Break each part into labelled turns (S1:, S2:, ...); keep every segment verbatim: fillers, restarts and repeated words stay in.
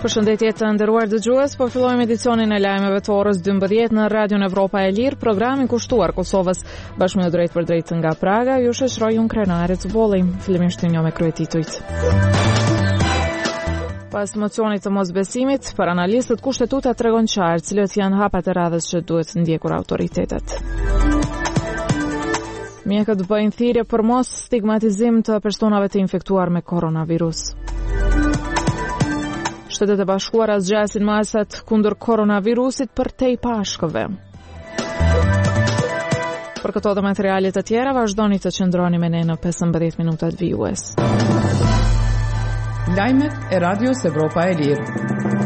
S1: Përshëndetje të nderuar dëgjues, po fillojmë edicionin e lajmeve të orës dymbëdhjetë në Radion Evropa e Lirë, programin kushtuar Kosovës. Bashkë me drejt për drejt nga Praga, ju shoqëroj unë Krenare të Bolli. Fillimisht një me kryetitujt. Pas mocionit të mosbesimit, për analistët kushtetuta tregon qartë cilët janë hapat e radhës që duhet ndjekur autoritetet. Mjekët bëjnë thirrje për mos stigmatizim të personave të infektuar me koronavirus. Shtetet e Bashkuara zgjasin masat kundër koronavirusit për te i pashkëve. Për këto dhe materialet të tjera, vazhdoni të qëndroni me ne në pesëmbëdhjetë minutat vijues.
S2: Lajmet e Radios Evropa e Lirë.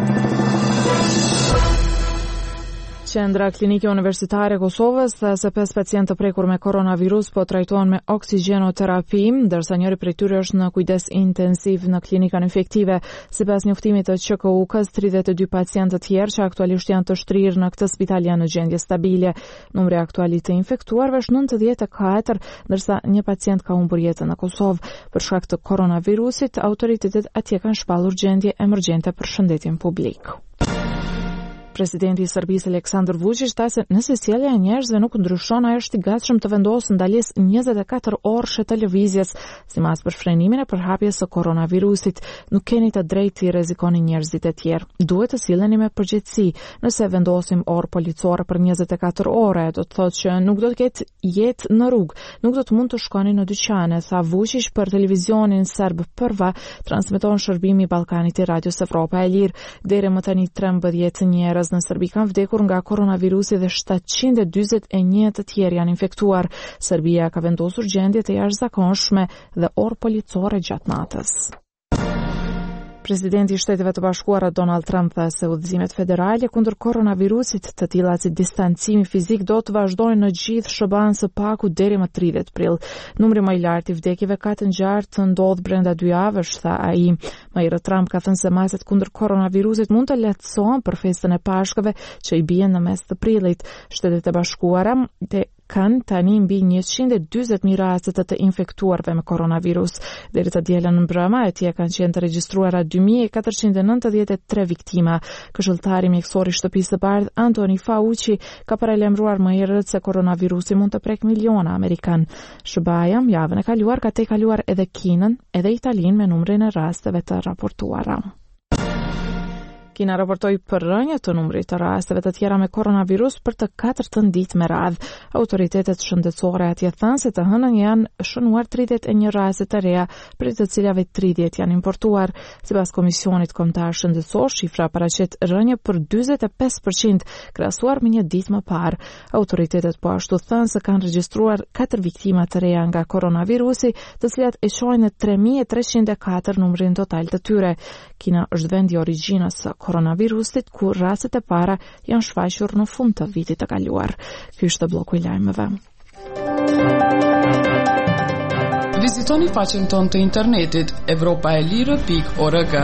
S1: Qendra Klinike Universitare e Kosovës tha se pesë pacientë të prekur me koronavirus po trajtohen me oksigjenoterapi, ndërsa njëri prej tyre është në kujdes intensiv në klinikën infektive. Sipas njoftimit të Q K U K-s, tridhjetë e dy pacientë të tjerë që aktualisht janë të shtrirë në këtë spital janë në gjendje stabile. Numri aktual i të infektuarve është nëntëdhjetë e katër, ndërsa një pacient ka humbur jetën në Kosovë. Për shkak të koronavirusit, autoritetet atje kanë shpallur gjendje emergjente për shëndetjen publik. Presidenti i Serbisë Aleksandar Vučić tha se nëse sjellja e njerëzve nuk ndryshon, ai është i gatshëm të vendosë ndalesë njëzet e katër orëshe të lëvizjes, sipas për frenimin e përhapjes së koronavirusit. Nuk keni të drejtë të rrezikoni njerëzit e tjerë. Duhet të silleni me përgjegjësi. Nëse vendosim orë policore për njëzet e katër ore, do të thotë që nuk do të ketë jetë në rrugë, nuk do të mund të shkoni në dyqane, tha Vučić për televizionin serb Prva, transmeton shërbimi i Ballkanit i Radios Evropa e Lirë. Deri më tani trembëdhjetë njerëz në Serbi kanë vdekur nga koronavirusi dhe shtatëqind e dyzet e një të tjerë janë infektuar. Serbia ka vendosur gjendje të jashtëzakonshme dhe orë policore gjatë natës. Presidenti i Shteteve të Bashkuara Donald Trump tha se udhëzimet federale kundër koronavirusit, të tilla si distancimi fizik, do të vazhdojnë në gjithë S B A-n së paku deri më tridhjetë prill. Numri më i lartë i vdekjeve ka të ngjartë të ndodh brenda dy javësh, tha ai. Më herët Trump ka thënë se masat kundër koronavirusit mund të lehtësohen për festën e Pashkëve që i bien në mes të prillit. Shtetet e Bashkuara te kanë tani mbi njëqind e dyzet mijë raste të të infektuarve me koronavirus. Deri të dielën në mbrëmë, atje kanë qenë të regjistruara dy mijë e katërqind e nëntëdhjetë e tre viktima. Këshilltari mjekësor i Shtëpisë së Bardhë Anthony Fauci ka paralajmëruar më herët se koronavirusi mund të prek miliona amerikan. S B A-ja javën e kaluar ka tejkaluar edhe Kinën, edhe Italinë me numrin e rasteve të raportuara. Kina raportoi për rënje të numrit të rasteve të tjera me koronavirus për të katërtën ditë me radhë. Autoritetet shëndetësore atje thanë se të hënën janë shënuar tridhjetë e një raste të reja, për të cilave tridhjetë janë importuar. Sipas Komisionit Kombëtar Shëndetësor, shifra paraqet rënje për dyzet e pesë përqind, krahasuar me një ditë më parë. Autoritetet po ashtu thanë se kanë regjistruar katër viktima të reja nga koronavirusi, të cilat e çojnë në tre mijë e treqind e katër numrin total të tyre. Kina është vendi i origjinës së koronavirusit, ku rastet e para janë shfaqur në fund të vitit të kaluar. Ky është bloku i lajmeve.
S2: Vizitoni faqen tonë të internetit evropaelire pikë org.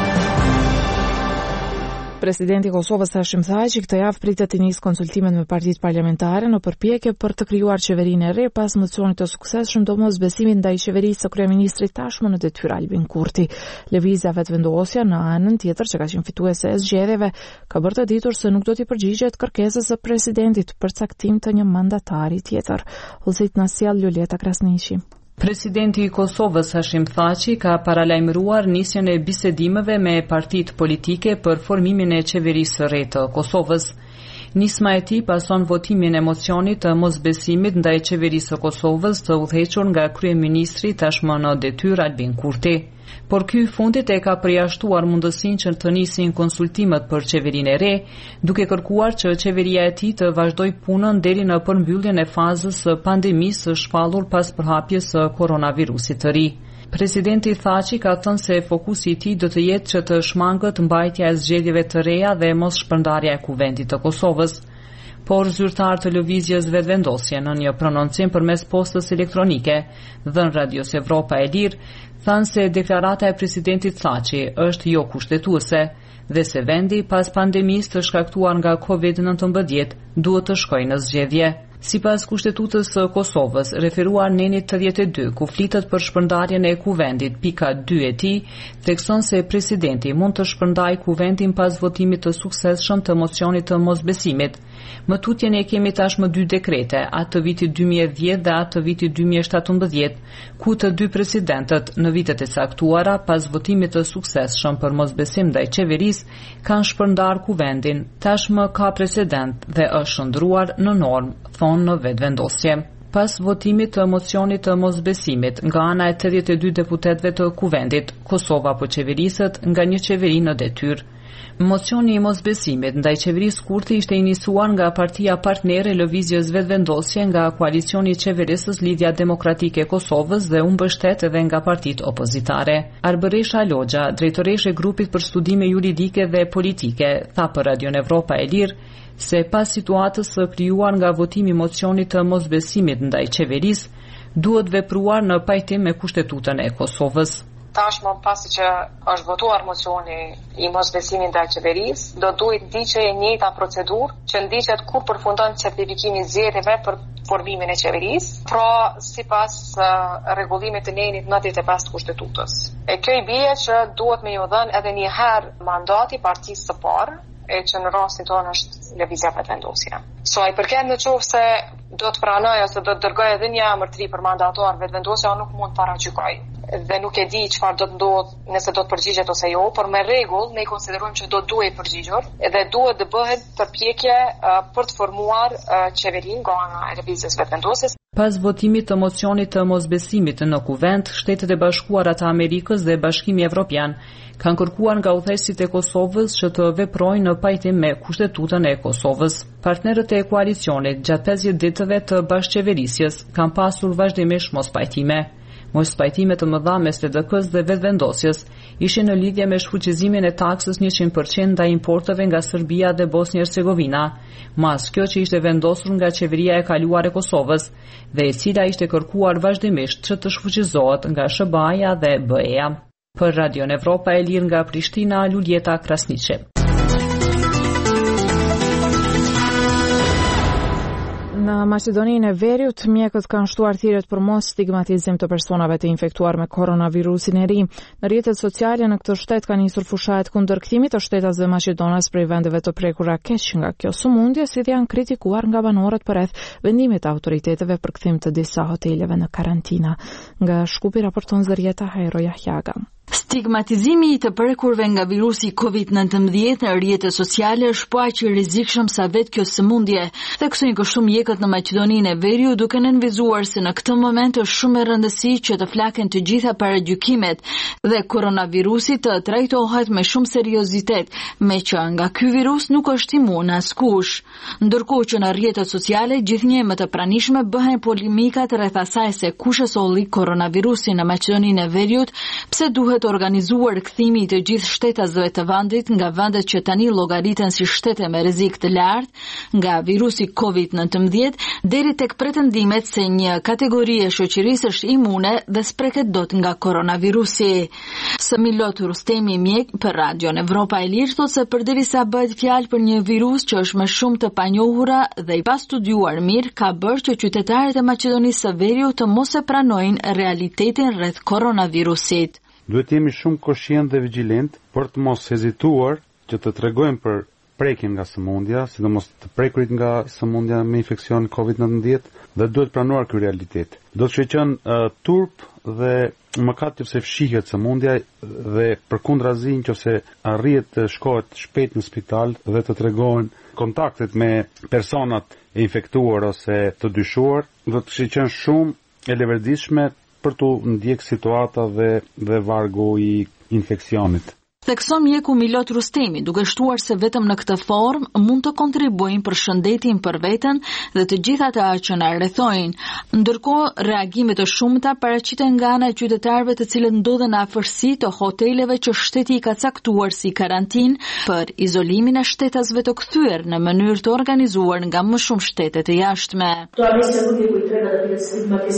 S1: Presidenti i Kosovës Hashim Thaçi këtë javë pritet të nisë konsultimet me partitë parlamentare në përpjekje për të krijuar qeverinë e re pas mocionit të suksesshëm të mosbesimit ndaj qeverisë së kryeministrit tashmë në detyrë Albin Kurti. Lëvizja vetëvendosja në anën tjetër që ka qenë fituese e zgjedhjeve ka bërë të ditur se nuk do t'i përgjigjet kërkesës së presidentit për caktim të një mandatari tjetër. Ulësit na sjell Luleta Krasniqi.
S3: Presidenti i Kosovës Hashim Thaçi ka paralajmëruar nisjen e bisedimeve me partitë politike për formimin e qeverisë së re të Kosovës. Nisma e tij pason votimin e mocionit të mosbesimit ndaj qeverisë së Kosovës të udhëhequr nga kryeministri tashmë në detyrë Albin Kurti. Por ky fundit e ka përjashtuar mundësinë që të nisin konsultimet për qeverinë e re, duke kërkuar që qeveria e tij të vazhdoj punën deri në përmbylljen e fazës së pandemisë së shpallur pas përhapjes së koronavirusit të ri. Presidenti Thaçi ka thënë se fokusi i tij do të jetë që të shmangët mbajtja e zgjedhjeve të reja dhe mos shpërndarja e kuvendit të Kosovës. Por zyrtar të lëvizjes vetëvendosje në një prononcim përmes postës elektronike, dhënë Radios Evropa e Lirë, thanë se deklarata e presidentit Thaçi është jo kushtetuese dhe se vendi pas pandemisë të shkaktuar nga kovid nëntëmbëdhjetë duhet të shkojë në zgjedhje. Sipas kushtetutës së Kosovës, referuar nenit tridhjetë e dy, ku flitet për shpërndarjen e kuvendit, pika dy e tij thekson se presidenti mund të shpërndajë kuvendin pas votimit të suksesshëm të mocionit të mosbesimit. Më tutje ne kemi tashmë dy dekrete, atë të vitit dy mijë e dhjetë dhe atë të vitit dy mijë e shtatëmbëdhjetë, ku të dy presidentët në vitet e caktuara pas votimit të suksesshëm për mosbesim ndaj qeverisë kanë shpërndar kuvendin. Tashmë ka precedent dhe është shndruar në normë, thonë në vetëvendosje. Pas votimit të mocionit të mosbesimit nga ana e tridhjetë e dy deputetëve të kuvendit, Kosova po qeveriset nga një qeveri në detyrë. Mocioni i mosbesimit ndaj qeverisë Kurti ishte iniciuar nga partia partnere e lëvizjes vetëvendosje nga koalicioni i qeverisës Lidhja Demokratike e Kosovës dhe u mbështet edhe nga partitë opozitare. Arbëresha Logja, drejtoreshe e grupit për studime juridike dhe politike, tha për Radion Evropa e Lirë se pas situatës së krijuar nga votimi i mocionit të mosbesimit ndaj qeverisë, duhet vepruar në pajtim me Kushtetutën e Kosovës.
S4: Tashmë pasi që është votuar mocioni i mosbesimit ndaj qeverisë, do duhet ndiqej e njëjta procedurë që ndiqet kur përfundon certifikimi i zgjedhjeve për formimin e qeverisë, pra sipas uh, rregullimit të nenit nëntëdhjetë e pesë të Kushtetutës. E kjo i bie që duhet me ju dhënë edhe një herë mandati partisë së parë, e që në rastin tonë është lëvizja vetëvendosje. So ai përket në qoftë se do të pranoj ose do të dërgoj edhe një emër të ri për mandator vetëvendosja, nuk mund të paragjykoj. Dhe nuk e di çfarë do të ndodh nëse do të përgjigjet ose jo, por me rregull ne konsiderojmë që do duhet përgjigjur dhe duhet të bëhet përpjekje uh, për të formuar uh, qeverinë nga ana e lëvizjes vetëvendosjes.
S3: Pas votimit të mocionit të mosbesimit në kuvend, Shtetet e Bashkuara të Amerikës dhe Bashkimi Evropian kanë kërkuar nga udhëheqësit e Kosovës që të veprojnë në pajtim me Kushtetutën e Kosovës. Partnerët e koalicionit gjatë pesëdhjetë ditëve të bashkëqeverisjes kanë pasur vazhdimisht mospajtime. Mospajtime të mëdha mes T D K-s dhe vetëvendosjes ishin në lidhje me shfuqizimin e taksës njëqind përqind ndaj importeve nga Serbia dhe Bosnia Hercegovina, mas kjo që ishte vendosur nga qeveria e kaluar e Kosovës dhe e cila ishte kërkuar vazhdimisht që të shfuqizohet nga S B A-ja dhe B E-ja. Për Radion Evropa e Lirë nga Prishtina, Luljeta Krasniqe.
S1: Në Maqedoninë e Veriut, mjekët kanë shtuar thirrjet për mos stigmatizim të personave të infektuar me koronavirusin e ri. Në rrjetet sociale në këtë shtet kanë nisur fushat kundër kthimit të shtetasve maqedonas prej vendeve të prekura keq nga kjo sëmundje, si dhe janë kritikuar nga banorët përreth vendimit të autoriteteve për kthim të disa hoteleve në karantina. Nga Shkupi raporton Zërieta Hajro Jahjaga.
S5: Stigmatizimi i të prekurve nga virusi kovid nëntëmbëdhjetë në rrjetet sociale është po aq i rrezikshëm sa vetë kjo sëmundje, theksojnë kështu mjekët në Maqedoninë e Veriut, duke nënvizuar se në këtë moment është shumë e rëndësishme që të flaken të gjitha paragjykimet dhe koronavirusi të trajtohet me shumë seriozitet, me që nga ky virus nuk është imun askush. Ndërkohë që në rrjetet sociale gjithnjë më të pranishme bëhen polemikat rreth asaj se kush e solli koronavirusin në Maqedoninë e Veriut, pse duhet organizuar kthimi i të gjithë shtetasve të vendit nga vendet që tani llogariten si shtete me rrezik të lartë nga virusi kovid nëntëmbëdhjetë deri tek pretendimet se një kategori e shoqërisë është imune dhe spreket dot nga koronavirusi. Samilot Rustemi, mjek për Radion Evropa e Lirë, thotë se përderisa bëhet fjalë për një virus që është më shumë të panjohura dhe i pa studiuar mirë, ka bërë që qytetarët e Maqedonisë së Veriut të mos e pranojnë realitetin rreth koronavirusit.
S6: Duhet jemi shumë koshient dhe vigjilent për të mos hezituar që të tregojmë për prekjen nga sëmundja, sidomos të prekurit nga sëmundja me infeksion kovid nëntëmbëdhjetë, dhe duhet pranuar ky realitet. Do të shqetëson uh, turp dhe mëkat nëse fshihet sëmundja dhe përkundrazi nëse arrihet të shkohet shpejt në spital dhe të tregohen kontaktet me personat e infektuar ose të dyshuar, do të shqetëson shumë e leverdishme për të ndjek situata dhe, dhe vargu i infeksionit.
S5: Thekson mjeku Milot Rustemi, duke shtuar se vetëm në këtë formë mund të kontribuojnë për shëndetin për veten dhe të gjithë ata që na rrethojnë. Ndërkohë, reagime të shumta paraqiten nga ana e qytetarëve të cilët ndodhen në afërsi të hoteleve që shteti i ka caktuar si karantinë për izolimin e shtetasve të kthyer në mënyrë të organizuar nga më shumë shtete të jashtme.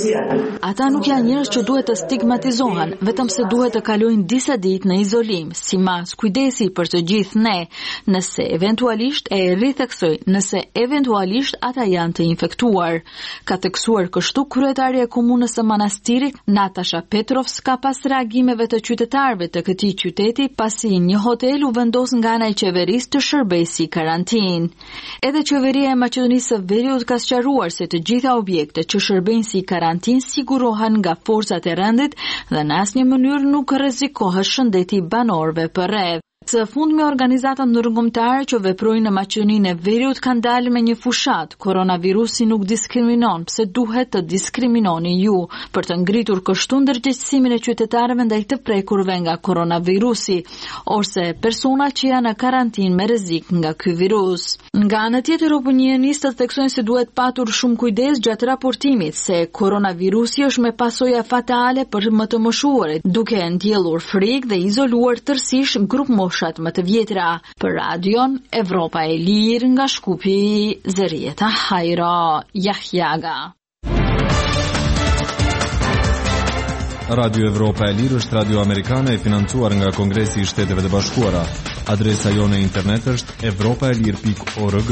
S5: Ata nuk janë njerëz që duhet të stigmatizohen, vetëm se duhet të kalojnë disa ditë në izolim, si mas, kujdesi për të gjithë ne, nëse eventualisht e ritheksoj, nëse eventualisht ata janë të infektuar. Ka theksuar kështu kryetaria e komunës së Manastirit, Natasha Petrovska, pas reagimeve të qytetarëve të këtij qyteti, pasi një hotel u vendos nga ana e qeverisë të shërbejë si karantinë. Edhe qeveria e Maqedonisë së Veriut ka sqaruar se të gjitha objektet që shërbejnë si karantinë sigurohen nga forcat e rendit dhe në asnjë mënyrë nuk rrezikohet shëndeti i banorëve përreth. Së fundmi, organizata ndërkombëtare që veprojnë në Maqedoninë e Veriut kanë dalë me një fushat. Koronavirusi nuk diskriminon, pse duhet të diskriminoni ju, për të ngritur kështu ndërgjegjësimin e qytetarëve ndaj të prekurve nga koronavirusi, ose persona që janë në karantinë me rrezik nga ky virus. Nga ana tjetër, opinionistët theksojnë se duhet patur shumë kujdes gjatë raportimit se koronavirusi është me pasoja fatale për më të moshuarit, duke ndjellur frikë dhe izoluar tërësisht grup moshat më të vjetra. Për radion Evropa e Lirë nga Shkupi, Zerieta Hajra Jahjaga.
S7: Radio Evropa e Lirë është radio amerikane e financuar nga Kongresi i Shteteve të Bashkuara. Adresa jone internet është evropaelir pikë org.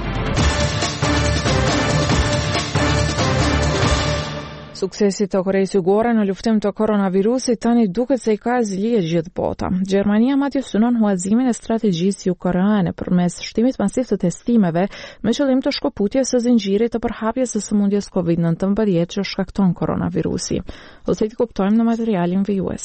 S1: Suksesi të Koreas Jugore në luftim të koronavirusit tani duket se i ka zgjidhur gjithë bota. Gjermania madje synon huazimin e strategjisë jugkoreane përmes shtimit masiv të testimeve me qëllim të shkëputjes së zinxhirit të përhapjes së sëmundjes COVID nineteen që shkakton koronavirusi. Ose të kuptojmë në materialin vijues.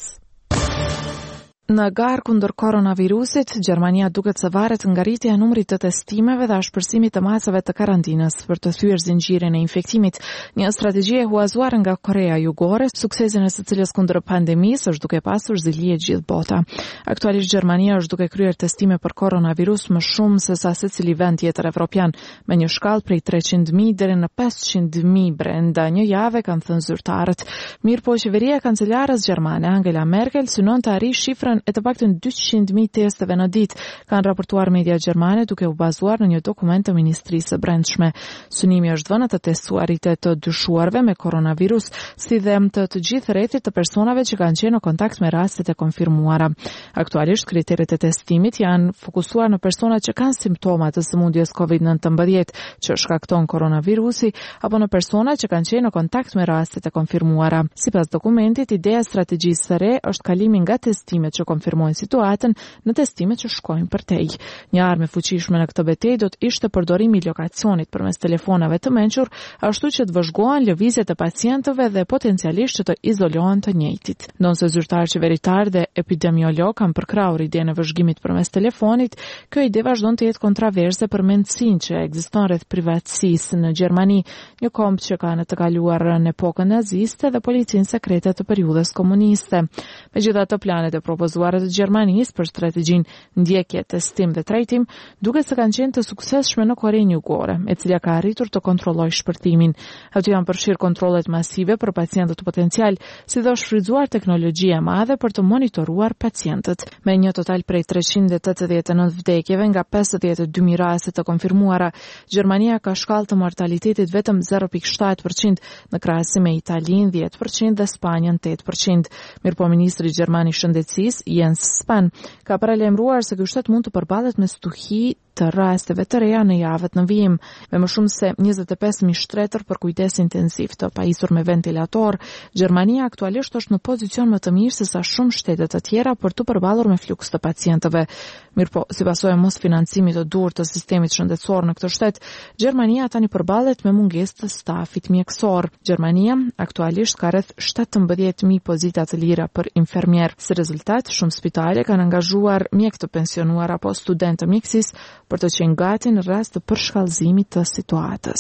S1: Në garë kundër koronavirusit, Gjermania duket se varet nga rritja e numrit të testimeve dhe ashpërsimit të masave të karantinës për të thyer zinxhirin e infektimit, një strategji e huazuar nga Korea Jugore, suksesin e së cilës kundër pandemisë është duke pasur zilije gjithë bota. Aktualisht Gjermania është duke kryer testime për koronavirus më shumë se sa secili vend tjetër evropian, me një shkallë prej treqind mijë deri në pesëqind mijë brenda një jave, kanë thënë zyrtarët. Mirë po, qeveria e kancelarës gjermane Angela Merkel synon të arrijë shifrën e të paktën dyqind mijë testeve në ditë, kanë raportuar media gjermane duke u bazuar në një dokument të Ministrisë së Brendshme. Synimi është vënë të testuarit e të dyshuarve me koronavirus, si dhe të të gjithë rrethit të personave që kanë qenë në kontakt me rastet e konfirmuara. Aktualisht kriteret e testimit janë fokusuar në persona që kanë simptoma të sëmundjes COVID nineteen që shkakton koronavirusi, apo në persona që kanë qenë në kontakt me rastet e konfirmuara. Sipas dokumentit, ideja e strategjisë së re është kalimi nga testimet që konfirmojnë situatën në testimet që shkojnë përtej. Një armë e fuqishme në këtë betejë do të ishte përdorimi i lokacionit përmes telefonave të mençur, ashtu që të vëzhgohen lëvizjet e pacientëve dhe potencialisht që të izolohen të njëjtit. Ndonse zyrtar qeveritar dhe epidemiolog kanë përkrahur idenë e vëzhgimit përmes telefonit, kjo ide vazhdon të jetë kontroverse për mendsinë që ekziston rreth privatësisë në Gjermani, një komb që ka në të kaluar në epokën naziste dhe policinë sekrete të periudhës komuniste. Megjithatë, planet e propozuara të Gjermanisë për strategjinë ndjekje, testim dhe trajtim duket se kanë qenë të suksesshme në Korenë Jugore, e cila ka arritur të kontrollojë shpërtimin. Aty janë përfshirë kontrollet masive për pacientët potencial, si dhe shfrytzuar teknologji e madhe për të monitoruar pacientët. Me një total prej treqind e tetëdhjetë e nëntë vdekjeve nga pesëdhjetë e dy mijë raste të konfirmuara, Gjermania ka shkallë të mortalitetit vetëm zero pikë shtatë përqind në krahasim me Italinë dhjetë përqind dhe Spanjën tetë përqind. Mirpo ministri gjerman i shëndetësisë Jens Spahn ka paralajmëruar se ky shtet mund të përballet me stuhi të rasteve të reja në javët në vijim, me më shumë se njëzet e pesë mijë shtretër për kujdes intensiv të pajisur me ventilator. Gjermania aktualisht është në pozicion më të mirë se sa shumë shtete të tjera për të përballur me fluks të pacientëve. Mirpo, si pasojë e mos financimit të dur të sistemit shëndetësor në këtë shtet, Gjermania tani përballet me mungesë të stafit mjekësor. Gjermania aktualisht ka rreth shtatëmbëdhjetë mijë pozita të lira për infermier. Si rezultat, shumë spitale kanë angazhuar mjek të pensionuar apo studentë mjekësisë për të qenë gati në rast të përshkallëzimit të situatës.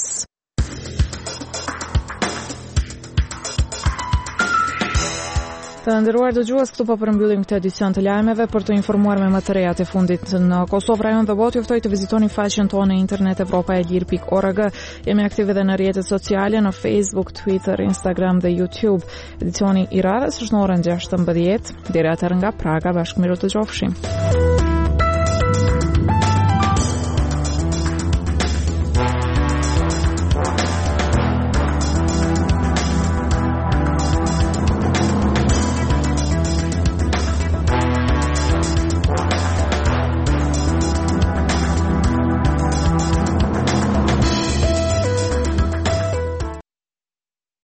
S1: Të nderuar dëgjues, këtu po përmbyllim këtë edicion të lajmeve. Për të informuar me më të rejat e fundit në Kosovë, rajon dhe botë, juftoj të vizitoni faqen tonë internet evropaelir pikë org. Jemi aktive edhe në rrjetet sociale, në Facebook, Twitter, Instagram dhe YouTube. Edicioni i radhës është në orën gjashtëmbëdhjetë. Deri atëherë nga Praga, bashkë miru të qofshim.